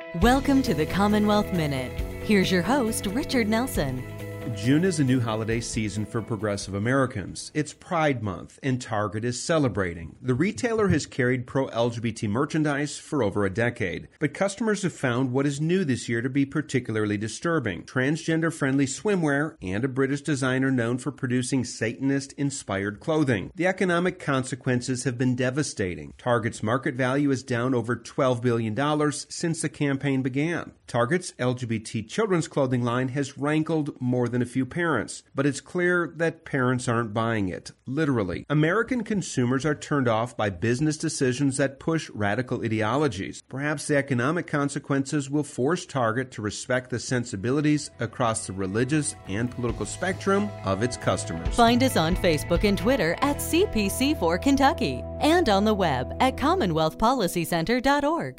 Welcome to the Commonwealth Minute. Here's your host, Richard Nelson. June is a new holiday season for progressive Americans. It's Pride Month, and Target is celebrating. The retailer has carried pro-LGBT merchandise for over a decade, but customers have found what is new this year to be particularly disturbing: transgender-friendly swimwear and a British designer known for producing Satanist-inspired clothing. The economic consequences have been devastating. Target's market value is down over $12 billion since the campaign began. Target's LGBT children's clothing line has rankled more than a few parents, but it's clear that parents aren't buying it, literally. American consumers are turned off by business decisions that push radical ideologies. Perhaps the economic consequences will force Target to respect the sensibilities across the religious and political spectrum of its customers. Find us on Facebook and Twitter at CPC4 Kentucky and on the web at CommonwealthPolicyCenter.org.